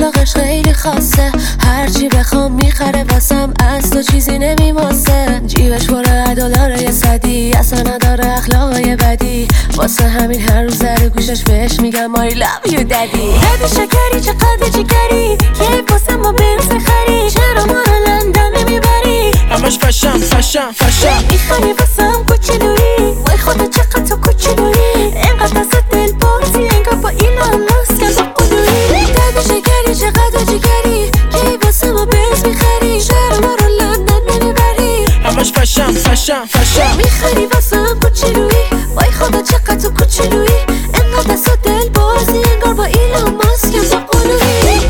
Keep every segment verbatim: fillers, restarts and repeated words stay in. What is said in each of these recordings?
اخلاقش خیلی خاصه، هرچی بخوام میخره واسم، از تو چیزی نمیماسه. جیبش پر دلاره یه صدی، اصلا نداره اخلاقای بدی، واسه همین هر روز در گوشش بهش میگم I love you daddy. دادی شکری چقدر جیگری، کی واسه ما بنز خری، چرا ما رو لندن نمیبری؟ همش فشم فشم فشم میخوای واسم کوچولویی، وای خدا چقدر تو کوچولویی، اینقدر از دل بازی انگار با ایلان ماسک با قلویی. دادی شکری چقدر جیگری، کی واسه ما بنز میخری، چرا ما رو لندن نمیبری؟ همش فشم فشم فشم میخوای واسم کوچولویی، وای خدا چقدر تو کوچولویی، اینقدر از دل بازی انگار با ایلان ماسک با قلویی.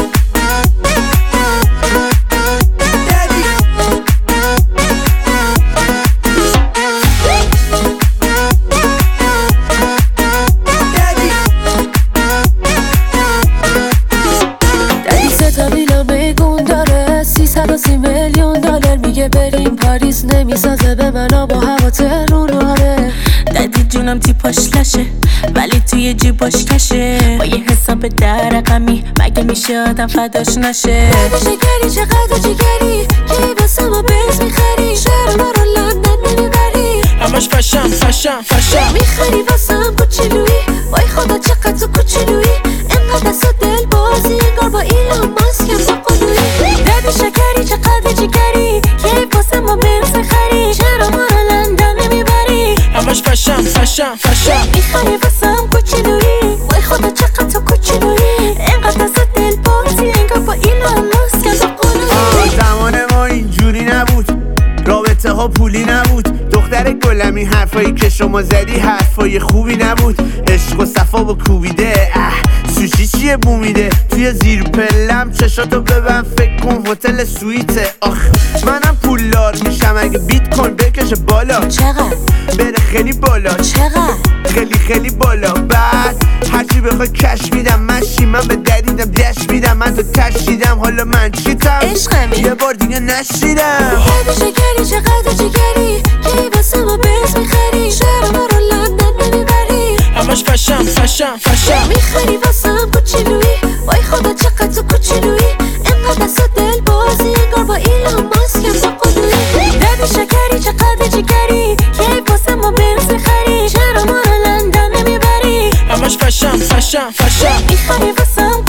سی میلیون دلار میگه بریم پاریس، نمیسازه به منو با هوا تهرون آره. دادی جونم تیپاش لشه ولی توی جیباش کشه، با یه حساب در رقمی مگه میشه آدم فداش نشه؟ دادی شکری چقدر جیگری، کی واسه ما بنز میخری، چرا ما رو لندن نمیبری؟ همش فشم فشم فشم میخری واسم کوچولویی، وای خدا چقدر تو کوچولویی، اینقدر از دل بازی انگار با ایلان ماسک با قلویی. دادی شکری چقدر جیگری، کی واسه ما بنز خری، چرا ما رو لندن نمیبری؟ همش فشم فشم فشم میخوای واسم کوچولویی، وای خدا چقدر تو کوچولویی، اینقدر از دل بازی انگار با ایلان ماسک با قلویی. زمان ما اینجوری نبود، رابطه ها پولی نبود، دختر گلمی حرفایی که شما زدی حرفای خوبی نبود، عشق و صفا با کوبیده اه سوشی چیه بومیده، توی زیر پلم چشاتو ببن فکر کن هتل سویته. آخ منم پولدار میشم اگه بیت کوین بکشه بالا، چقدر؟ بره خیلی بالا، چقدر؟ خیلی خیلی بالا، بعد هرچی بخوای کش میدم، من شیمم به دریدم دش میدم، من تو تشیدم حالا من چیتم عشقمی یه بار دیگه نشیدم. دادی شکری چقدر جیگری، کی واسه ما بنز میخری، چرا ما رو لندن نمیبری؟ همش فشم فشم فشم میخری واسم کوچولویی، وای خدا چقدر تو کوچولویی، اینقدر از دل بازی انگار با ایلان ماسک با قلویی. دادی شکری چقدر جیگری، کی واسه ما بنز میخری، چرا ما رو لندن نمیبری؟ همش فشم فشم فشم میخری واسم